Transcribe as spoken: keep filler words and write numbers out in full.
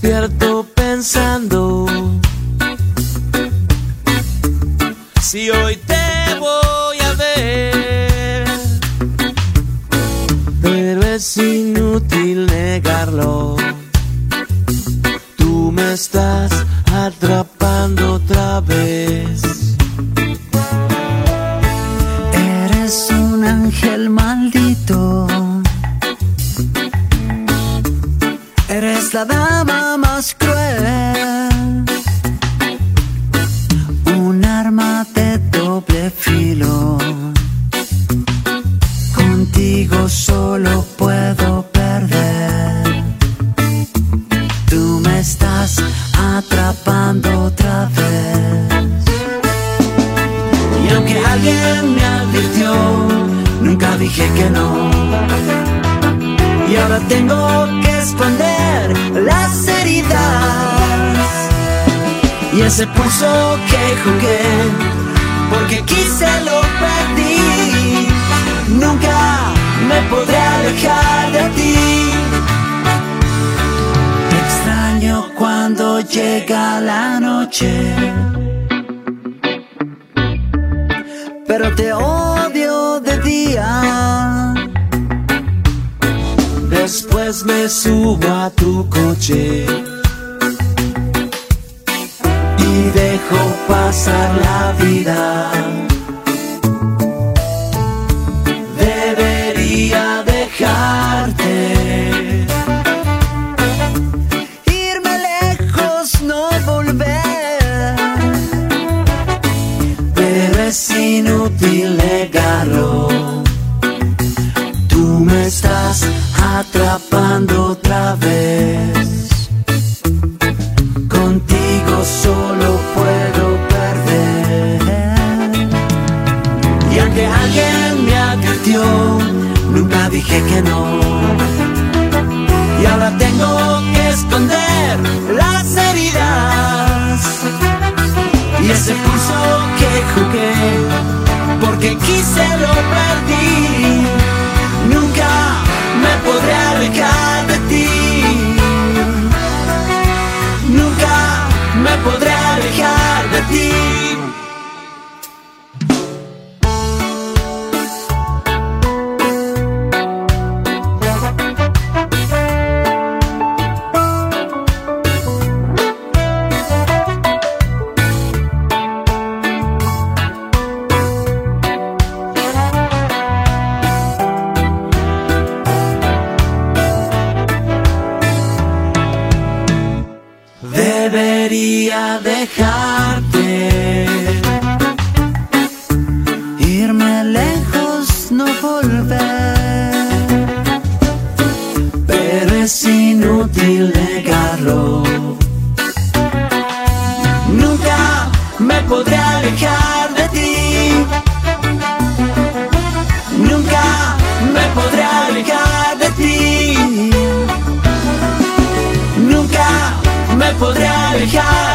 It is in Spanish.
despierto pensando si hoy te voy a ver, pero es inútil negarlo. Tú me estás atrapando otra vez. Eres un ángel maldito. Eres la dama más cruel. Un arma de doble filo. Contigo solo puedo perder. Tú me estás atrapando otra vez. Y aunque alguien me advirtió, nunca dije que no. Y ahora tengo que esconder las heridas y ese pulso que jugué, porque quise lo perdí. Nunca me podré alejar de ti. Te extraño cuando llega la noche, pero te odio de día. Después me subo a tu coche y dejo pasar la vida. Debería dejarte, irme lejos, no volver, pero es inútil negarlo. Tú me estás atrapando otra vez. Contigo solo puedo perder. Y aunque alguien me advirtió, nunca dije que no. Y ahora tengo que esconder las heridas y ese pulso que jugué, porque quise lo perdí. Nunca me podré alejar de ti. Nunca me podré alejar de ti. Debería dejarte, irme lejos, no volver, pero es inútil negarlo. Nunca me podré alejar de ti. Nunca me podré alejar de ti. Nunca me podré alejar.